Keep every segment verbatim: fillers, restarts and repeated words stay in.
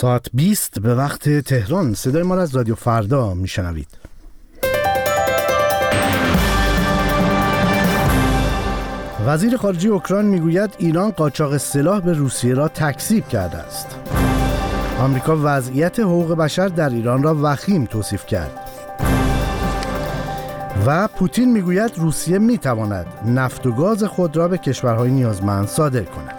ساعت بیست به وقت تهران. صدای ما را از رادیو فردا میشنوید. وزیر خارجه اوکراین میگوید ایران قاچاق سلاح به روسیه را تکذیب کرده است. آمریکا وضعیت حقوق بشر در ایران را وخیم توصیف کرد. و پوتین میگوید روسیه میتواند نفت و گاز خود را به کشورهای نیازمند صادر کند.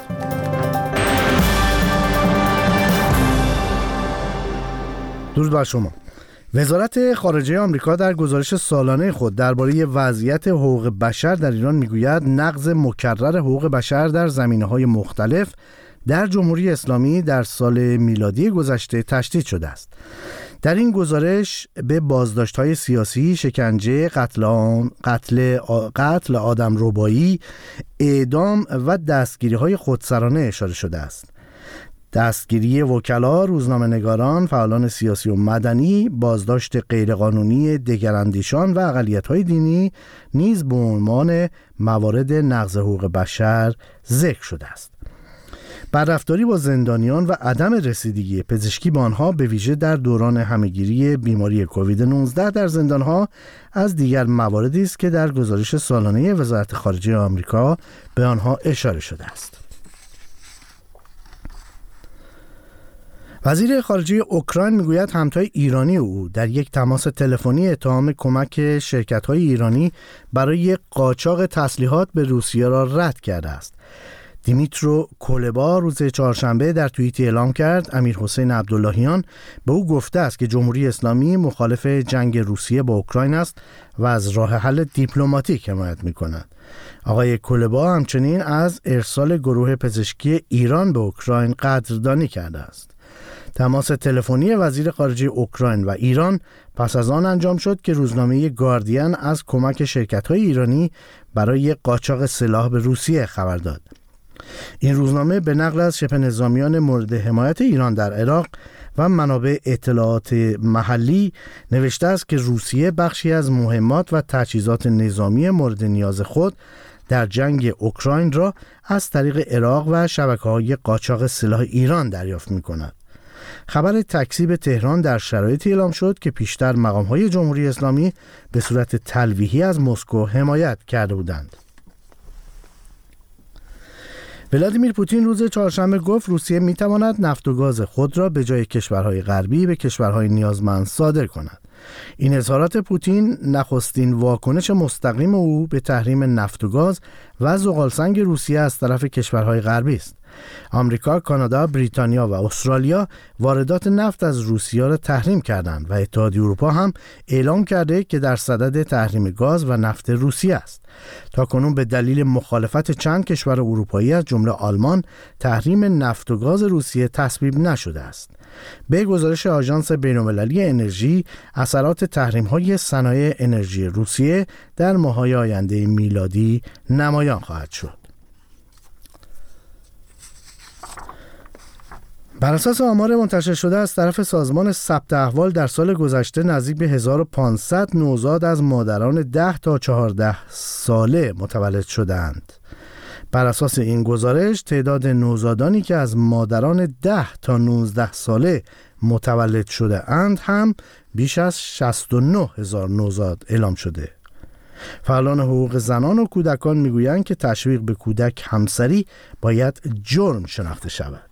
درود بر شما. وزارت خارجه آمریکا در گزارش سالانه خود درباره وضعیت حقوق بشر در ایران میگوید نقض مکرر حقوق بشر در زمینه‌های مختلف در جمهوری اسلامی در سال میلادی گذشته تشدید شده است. در این گزارش به بازداشت‌های سیاسی، شکنجه، قتل آن، قتل قتل آدمربایی، اعدام و دستگیری‌های خودسرانه اشاره شده است. دستگیری وکلا، روزنامه‌نگاران، فعالان سیاسی و مدنی، بازداشت غیرقانونی دگراندیشان و اقلیت‌های دینی نیز به عنوان موارد نقض حقوق بشر ذکر شده است. بدرفتاری با زندانیان و عدم رسیدگی پزشکی به آنها به ویژه در دوران همهگیری بیماری کووید نوزده در زندانها از دیگر مواردی است که در گزارش سالانه وزارت خارجه آمریکا به آنها اشاره شده است. وزیر خارجه اوکراین میگوید همتای ایرانی او در یک تماس تلفنی اتهام کمک شرکت‌های ایرانی برای قاچاق تسلیحات به روسیه را رد کرده است. دیمیترو کولبا روز چهارشنبه در توییتی اعلام کرد امیرحسین عبداللهیان به او گفته است که جمهوری اسلامی مخالف جنگ روسیه با اوکراین است و از راه حل دیپلماتیک حمایت می‌کند. آقای کولبا همچنین از ارسال گروه پزشکی ایران به اوکراین قدردانی کرده است. تماس تلفنی وزیر خارجه اوکراین و ایران پس از آن انجام شد که روزنامه گاردین از کمک شرکت‌های ایرانی برای قاچاق سلاح به روسیه خبر داد. این روزنامه به نقل از شبه نظامیان مورد حمایت ایران در عراق و منابع اطلاعات محلی نوشته است که روسیه بخشی از مهمات و تجهیزات نظامی مورد نیاز خود در جنگ اوکراین را از طریق عراق و شبکه‌های قاچاق سلاح ایران دریافت می‌کند. خبر تکذیب تهران در شرایطی اعلام شد که پیشتر مقام‌های جمهوری اسلامی به صورت تلویحی از مسکو حمایت کرده بودند. ولادیمیر پوتین روز چهارشنبه گفت روسیه می‌تواند نفت و گاز خود را به جای کشورهای غربی به کشورهای نیازمند صادر کند. این اظهارات پوتین نخستین واکنش مستقیم او به تحریم نفت و گاز و زغالسنگ روسیه از طرف کشورهای غربی است. آمریکا، کانادا، بریتانیا و استرالیا واردات نفت از روسیه را تحریم کردند و اتحادیه اروپا هم اعلام کرده که در صدد تحریم گاز و نفت روسیه است. تاکنون به دلیل مخالفت چند کشور اروپایی از جمله آلمان تحریم نفت و گاز روسیه تصویب نشده است. به گزارش آژانس بین‌المللی انرژی، اثرات تحریم‌های صنایع انرژی روسیه در ماه‌های آینده میلادی نمایان خواهد شد. بر اساس آمار منتشر شده از طرف سازمان ثبت احوال در سال گذشته نزدیک به هزار و پانصد نوزاد از مادران ده تا چهارده ساله متولد شدند. بر اساس این گزارش تعداد نوزادانی که از مادران ده تا نوزده ساله متولد شده اند هم بیش از شصت و نه هزار نوزاد اعلام شده. فعالان حقوق زنان و کودکان میگویند که تشویق به کودک همسری باید جرم شناخته شود.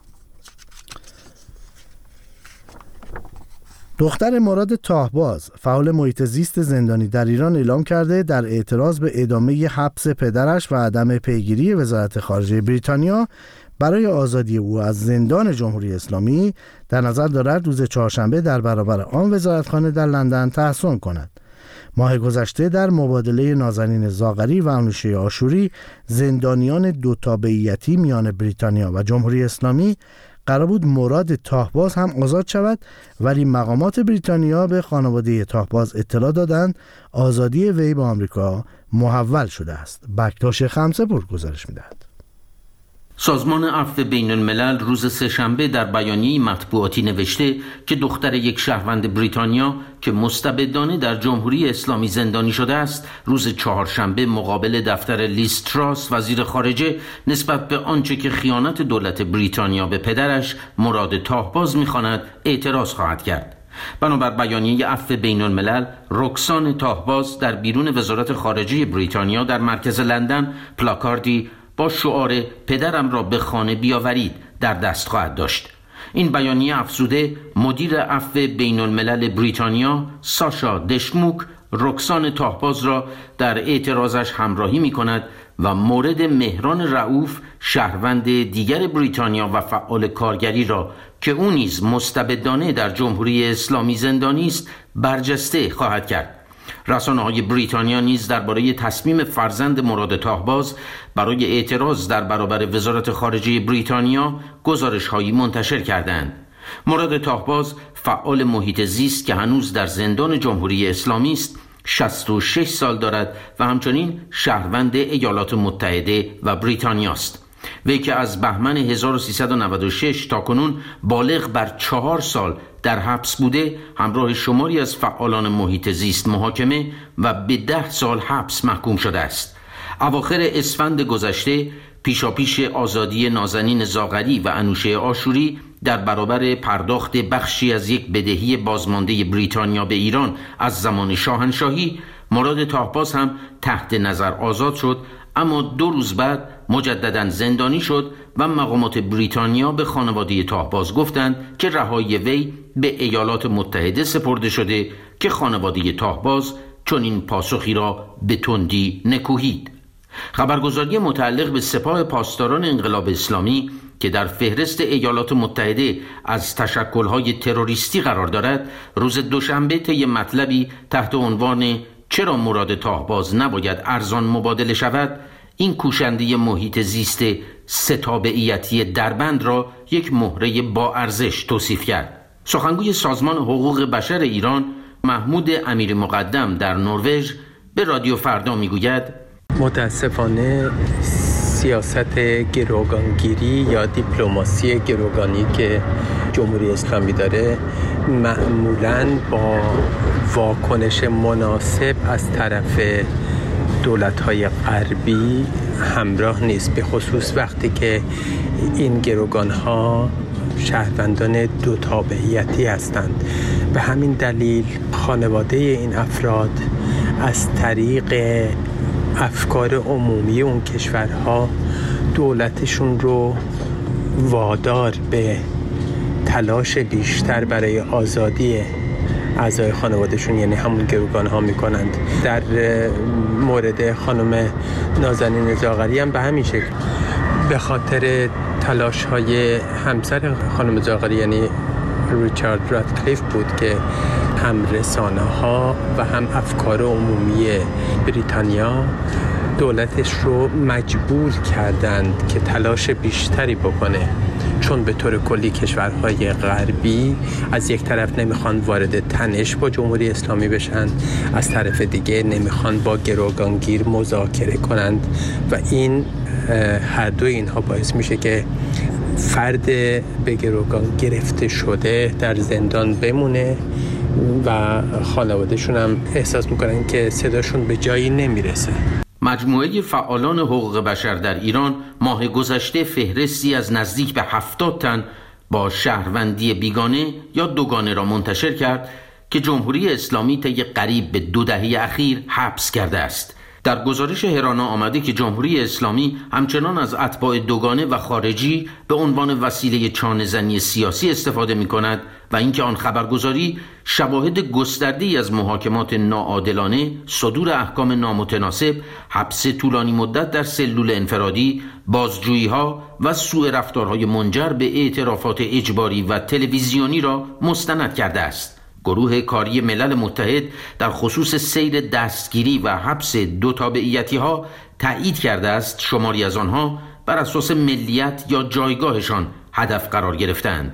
دختر مراد تاهباز، فعال محیط زیست زندانی در ایران، اعلام کرده در اعتراض به ادامه حبس پدرش و عدم پیگیری وزارت خارجه بریتانیا برای آزادی او از زندان جمهوری اسلامی در نظر دارد روز چهارشنبه در برابر آن وزارتخانه در لندن تحصن کند. ماه گذشته در مبادله نازنین زاغری و انوشه آشوری زندانیان دو تابعیتی میان بریتانیا و جمهوری اسلامی قرار بود مراد تاهباز هم آزاد شود، ولی مقامات بریتانیا به خانواده تاهباز اطلاع دادند آزادی وی به آمریکا محول شده است. بکتاش خمسه پور گزارش می‌دهد. سازمان عفو بین الملل روز سه‌شنبه در بیانیه مطبوعاتی نوشته که دختر یک شهروند بریتانیا که مستبدانه در جمهوری اسلامی زندانی شده است، روز چهارشنبه مقابل دفتر لیز تراس وزیر خارجه نسبت به آنچه که خیانت دولت بریتانیا به پدرش مراد تاهباز می‌خواند اعتراض خواهد کرد. بنابر بیانیه عفو بین الملل، رکسان تاهباز در بیرون وزارت خارجه بریتانیا در مرکز لندن پلاکاردی با شعار پدرم را به خانه بیاورید در دست خواهد داشت. این بیانیه افزوده مدیر عفو بین الملل بریتانیا ساشا دشموک رکسان تاهباز را در اعتراضش همراهی می کند و مورد مهران رؤوف شهروند دیگر بریتانیا و فعال کارگری را که او نیز مستبدانه در جمهوری اسلامی زندانی است برجسته خواهد کرد. رسانه‌های بریتانیا نیز درباره تصمیم فرزند مراد تاهباز برای اعتراض در برابر وزارت خارجه بریتانیا گزارش‌هایی منتشر کردند. مراد تاهباز فعال محیط زیست که هنوز در زندان جمهوری اسلامی است، شصت و شش سال دارد و همچنین شهروند ایالات متحده و بریتانیا است. وی که از بهمن هزار و سیصد و نود و شش تا کنون بالغ بر چهار سال در حبس بوده، همراه شماری از فعالان محیط زیست محاکمه و به ده سال حبس محکوم شده است. اواخر اسفند گذشته پیشاپیش آزادی نازنین زاغری و انوشه آشوری در برابر پرداخت بخشی از یک بدهی بازمانده بریتانیا به ایران از زمان شاهنشاهی، مراد تاهباز هم تحت نظر آزاد شد، اما دو روز بعد مجدداً زندانی شد و مقامات بریتانیا به خانواده تاهباز گفتند که رهایی وی به ایالات متحده سپرده شده که خانواده تاهباز چون این پاسخی را به تندی نکوهید. خبرگزاری متعلق به سپاه پاسداران انقلاب اسلامی که در فهرست ایالات متحده از تشکل‌های تروریستی قرار دارد، روز دوشنبه طی مطلبی تحت عنوان چرا مراد تاهباز نباید ارزان مبادله شود، این کوشنده محیط زیست ستابعیتی دربند را یک مهره با ارزش توصیف کرد. سخنگوی سازمان حقوق بشر ایران محمود امیر مقدم در نروژ به رادیو فردا میگوید متاسفانه سیاست گروگانگیری یا دیپلماسی گروگانی که جمهوری اسلامی داره معمولاً با واکنش مناسب از طرف دولت‌های غربی همراه نیست، به خصوص وقتی که این گروگان‌ها شهروندان دو تابعیتی هستند. به همین دلیل خانواده این افراد از طریق افکار عمومی اون کشورها دولتشون رو وادار به تلاش بیشتر برای آزادی اعضای خانوادهشون یعنی همون گروگان ها میکنند. در مورد خانم نازنین زاغری هم به همین شکل به خاطر تلاش های همسر خانم زاغری یعنی ریچارد رادکلیف بود که هم رسانه ها و هم افکار عمومی بریتانیا دولتش رو مجبور کردند که تلاش بیشتری بکنه، چون به طور کلی کشورهای غربی از یک طرف نمیخوان وارد تنش با جمهوری اسلامی بشن، از طرف دیگه نمیخوان با گروگانگیر مذاکره کنند و این هر دو اینها باعث میشه که فرد به گروگان گرفته شده در زندان بمونه و خانوادهشون هم احساس میکنن که صداشون به جایی نمیرسه. مجموعه فعالان حقوق بشر در ایران ماه گذشته فهرستی از نزدیک به هفتاد تن با شهروندی بیگانه یا دوگانه را منتشر کرد که جمهوری اسلامی طی قریب به دو دهه اخیر حبس کرده است. در گزارش هرانا آمده که جمهوری اسلامی همچنان از اتباع دوگانه و خارجی به عنوان وسیله چانه‌زنی سیاسی استفاده می‌کند و اینکه آن خبرگزاری شواهد گسترده‌ای از محاکمات ناعادلانه، صدور احکام نامتناسب، حبس طولانی مدت در سلول انفرادی، بازجویی‌ها و سوء رفتارهای منجر به اعترافات اجباری و تلویزیونی را مستند کرده است. گروه کاری ملل متحد در خصوص سیر دستگیری و حبس دو تابعیتی ها تایید کرده است شماری از آنها بر اساس ملیت یا جایگاهشان هدف قرار گرفتند.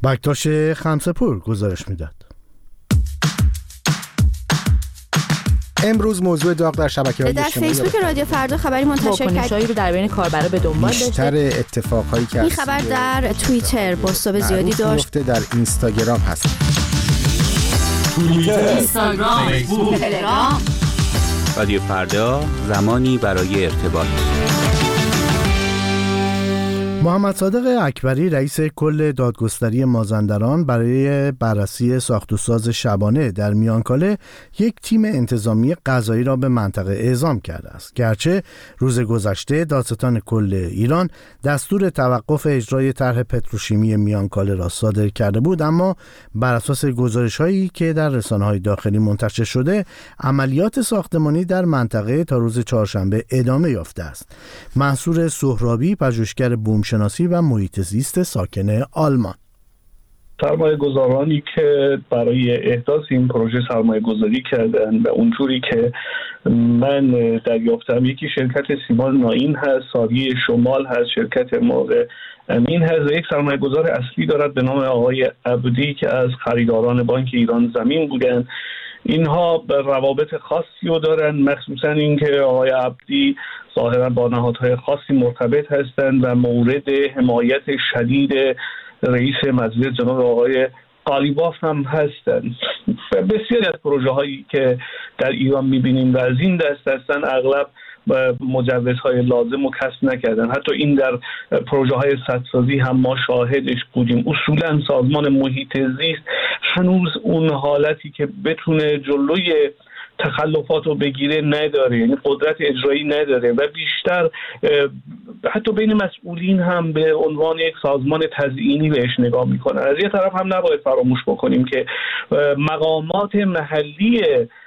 بکتاش خمسه‌پور گزارش میداد. امروز موضوع داغ در شبکه‌های اجتماعی در فیسبوک رادیو فردا خبری منتشر کرد رو در بین کاربرا به دنبال داشته. بیشتر اتفاقایی که این خبر در توییتر بازتاب زیادی داشت. در اینستاگرام هست. توییتر، اینستاگرام، فیسبوک، تلگرام. رادیو فردا، زمانی برای ارتباط. محمد صادق اکبری رئیس کل دادگستری مازندران برای بررسی ساخت و ساز شبانه در میانکاله یک تیم انتظامی قضایی را به منطقه اعزام کرده است. گرچه روز گذشته دادستان کل ایران دستور توقف اجرای طرح پتروشیمی میانکاله را صادر کرده بود، اما بر اساس گزارش‌هایی که در رسانه‌های داخلی منتشر شده، عملیات ساختمانی در منطقه تا روز چهارشنبه ادامه یافته است. منصور سهرابی، پژوهشگر بوم شناسی و محیط زیست ساکن آلمان: سرمایه گذارانی که برای احداث این پروژه سرمایه گذاری کردن و اونجوری که من دریافتم، یکی شرکت سیمان ناین هست، ساریه شمال هست، شرکت موقع امین هست، یک سرمایه گذار اصلی دارد به نام آقای عبدی که از خریداران بانک ایران زمین بودن. اینها روابط خاصی رو دارن، مخصوصا اینکه آقای عبدی ظاهرا با نهادهای خاصی مرتبط هستند و مورد حمایت شدید رئیس مجلس جناب آقای قالیباف هم هستند. بسیاری از پروژه هایی که در ایران میبینیم و از این دست هستن اغلب مجوزهای لازم رو کسب نکردن. حتی این در پروژه های سدسازی هم ما شاهدش بودیم. اصولا سازمان محیط زیست هنوز اون حالتی که بتونه جلوی تخلفات رو بگیره نداره، یعنی قدرت اجرایی نداره و بیشتر حتی بین مسئولین هم به عنوان یک سازمان تزیینی بهش نگاه میکنن. از یه طرف هم نباید فراموش بکنیم که مقامات محلی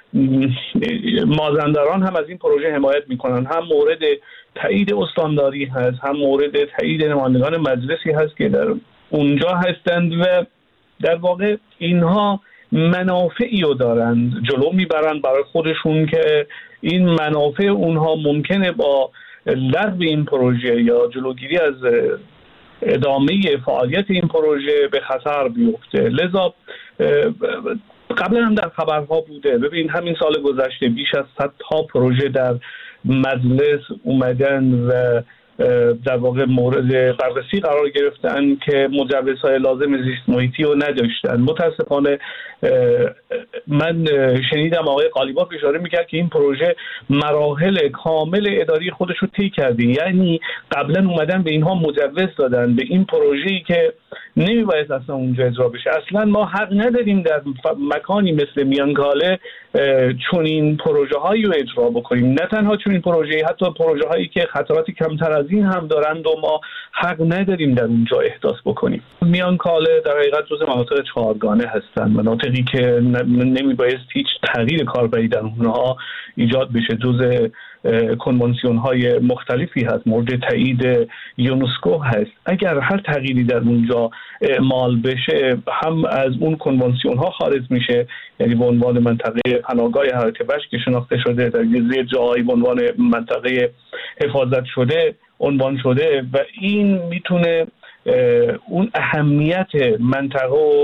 مازندران هم از این پروژه حمایت میکنن، هم مورد تایید استانداری هست، هم مورد تایید نمایندگان مجلسی هست که در اونجا هستند و در واقع اینها منافعی رو دارند جلو میبرند برای خودشون که این منافع اونها ممکنه با لغو این پروژه یا جلوگیری از ادامه فعالیت این پروژه به خطر بیفته. لذا قبلا هم در خبرها بوده، ببین همین سال گذشته بیش از صد تا پروژه در مجلس اومدن و در واقع مورد بررسی قرار گرفتن که مجوزهای لازم زیست محیطی رو نداشتن. متاسفانه من شنیدم آقای قالیباف اشاره میکرد که این پروژه مراحل کامل اداری خودش رو طی کرده، یعنی قبلا اومدن به اینها مجوز دادن به این پروژه‌ای که نمیباید اصلا اونجا اجرا بشه. اصلا ما حق نداریم در مکانی مثل میانکاله چون این پروژه هایی رو اجرا بکنیم، نه تنها چون این پروژه، حتی پروژه هایی که خطرات کمتر از این هم دارند و ما حق نداریم در اونجا احداث بکنیم. میانکاله در حقیقت جزء مناطق چهارگانه هستند، مناطقی که نمیبایست هیچ تغییر کاربری در اونها ایجاد بشه. جزء کنوانسیون های مختلفی هست، مورد تایید یونسکو هست. اگر هر تغییری در اونجا اعمال بشه هم از اون کنوانسیون ها خارج میشه، یعنی به عنوان منطقه پناهگاه حیات وحش که شناخته شده در زیر جاهای به عنوان منطقه حفاظت شده عنوان شده و این میتونه اون اهمیت منطقه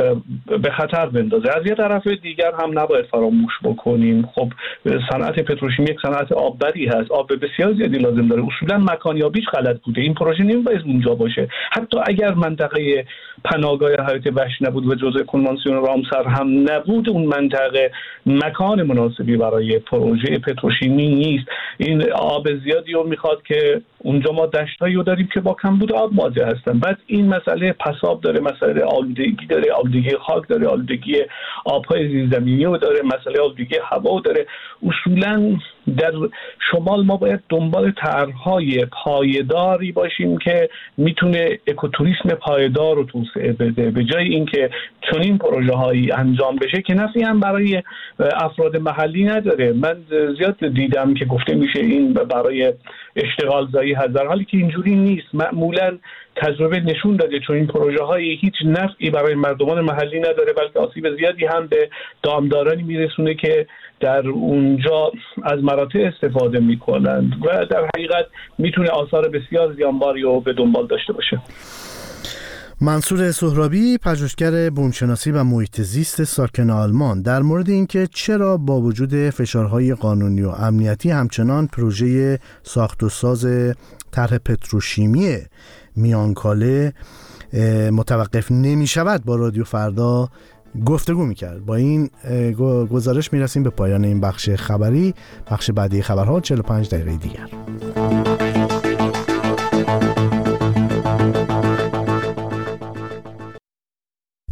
به خطر بندازه. از یه طرف دیگر هم نباید فراموش بکنیم خب صنعت پتروشیمی یک صنعت آببری هست، آب بسیار زیادی لازم داره. اصولا مکانیابیش غلط بوده، این پروژه نمی‌باید اونجا باشه. حتی اگر منطقه پناهگاه حیات وحش نبود و جزء کنوانسیون رامسر هم نبود، اون منطقه مکان مناسبی برای پروژه پتروشیمی نیست. این آب زیادی رو میخواد که اونجا ما دشتایی رو داریم که با کمبود آب مواجه هستن. بعد این مسئله پساب داره، مسئله آلودگی داره، آلودگی خاک داره، آلودگی آبهای زیرزمینی رو داره، مسئله آلودگی هوا داره. اصولا در شمال ما باید دنبال طرح‌های پایداری باشیم که میتونه اکوتوریسم پایدار رو توسعه بده، به جای اینکه چنین پروژه‌هایی انجام بشه که نفعی هم برای افراد محلی نداره. من زیاد دیدم که گفته میشه این برای اشتغال زایی هست، در حالی که اینجوری نیست. معمولاً تجربه نشون داده چون این پروژه های هیچ نفعی برای مردمان محلی نداره، بلکه آسیب زیادی هم به دامدارانی میرسونه که در اونجا از مراتع استفاده میکنند و در حقیقت میتونه آثار بسیار زیانباری رو به دنبال داشته باشه. منصور سهرابی، پژوهشگر بومشناسی و محیط زیست ساکن آلمان، در مورد اینکه چرا با وجود فشارهای قانونی و امنیتی همچنان پروژه ساخت و ساز طرح پتروشیمی میانکاله متوقف نمی شود با رادیو فردا گفتگو میکرد. با این گزارش میرسیم به پایان این بخش خبری. بخش بعدی خبرها چهل و پنج دقیقه دیگر.